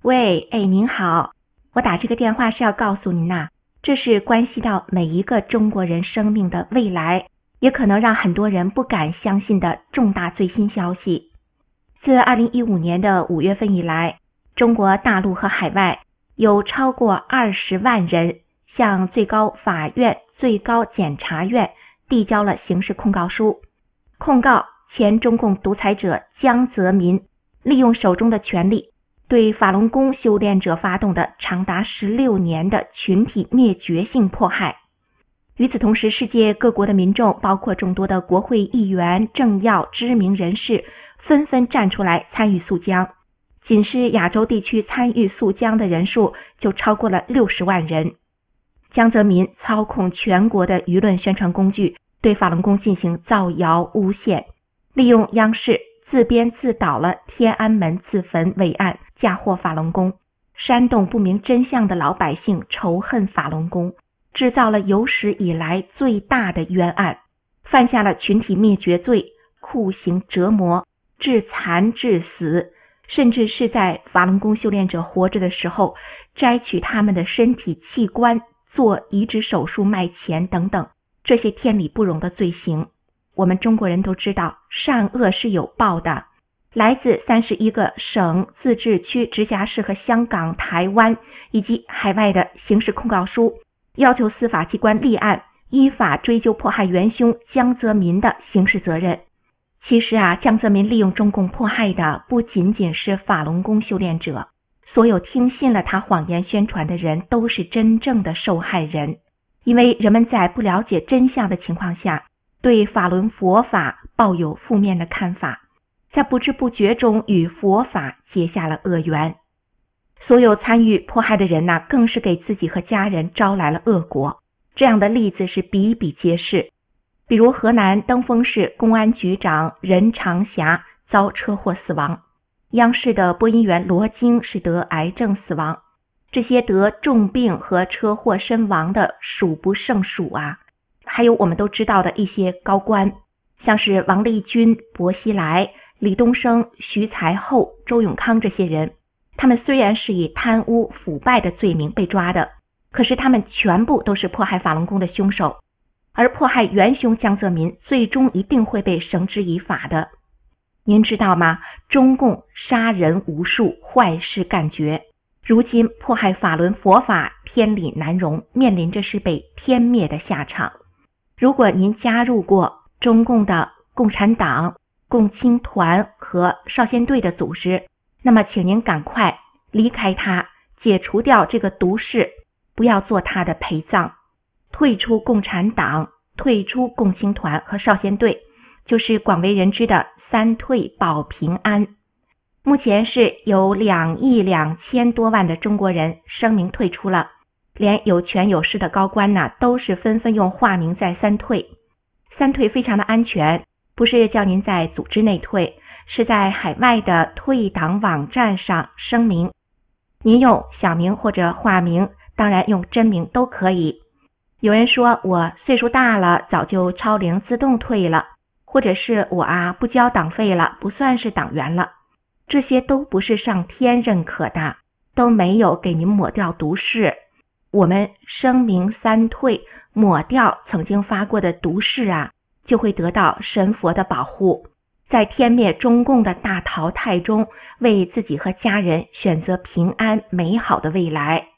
喂，您好，我打这个电话是要告诉您呐，这是关系到每一个中国人生命的未来，也可能让很多人不敢相信的重大最新消息。自2015年的5月份以来，中国大陆和海外有超过20万人向最高法院、最高检察院递交了刑事控告书，控告前中共独裁者江泽民利用手中的权力对法轮功修炼者发动的长达16年的群体灭绝性迫害。与此同时，世界各国的民众，包括众多的国会议员、政要、知名人士，纷纷站出来参与肃江。仅是亚洲地区参与肃江的人数就超过了60万人。江泽民操控全国的舆论宣传工具，对法轮功进行造谣诬陷，利用央视自编自导了天安门自焚伪案，嫁祸法轮功，煽动不明真相的老百姓仇恨法轮功，制造了有史以来最大的冤案，犯下了群体灭绝罪，酷刑折磨，致残致死，甚至是在法轮功修炼者活着的时候摘取他们的身体器官，做移植手术卖钱等等，这些天理不容的罪行。我们中国人都知道，善恶是有报的。来自31个省、自治区、直辖市和香港、台湾以及海外的刑事控告书，要求司法机关立案，依法追究迫害元凶江泽民的刑事责任。其实江泽民利用中共迫害的不仅仅是法轮功修炼者，所有听信了他谎言宣传的人都是真正的受害人。因为人们在不了解真相的情况下，对法轮佛法抱有负面的看法，在不知不觉中与佛法结下了恶缘。所有参与迫害的人更是给自己和家人招来了恶果。这样的例子是比比皆是。比如河南登封市公安局长任长霞遭车祸死亡，央视的播音员罗京是得癌症死亡，这些得重病和车祸身亡的数不胜数还有我们都知道的一些高官，像是王立军、薄熙来、李东生、徐才厚、周永康这些人，他们虽然是以贪污腐败的罪名被抓的，可是他们全部都是迫害法轮功的凶手，而迫害元凶江泽民最终一定会被绳之以法的。您知道吗？中共杀人无数，坏事干绝，如今迫害法轮佛法，天理难容，面临着是被天灭的下场。如果您加入过中共的共产党、共青团和少先队的组织，那么请您赶快离开它，解除掉这个毒誓，不要做它的陪葬，退出共产党，退出共青团和少先队，就是广为人知的3退保平安。目前是有2亿2千多万的中国人声明退出了，连有权有势的高官都是纷纷用化名在3退。3退非常的安全，不是叫您在组织内退，是在海外的退党网站上声明，您用小名或者化名，当然用真名都可以。有人说我岁数大了，早就超龄自动退了，或者是我不交党费了，不算是党员了，这些都不是上天认可的，都没有给您抹掉毒誓。我们声明3退，抹掉曾经发过的毒誓就会得到神佛的保护，在天灭中共的大淘汰中，为自己和家人选择平安美好的未来。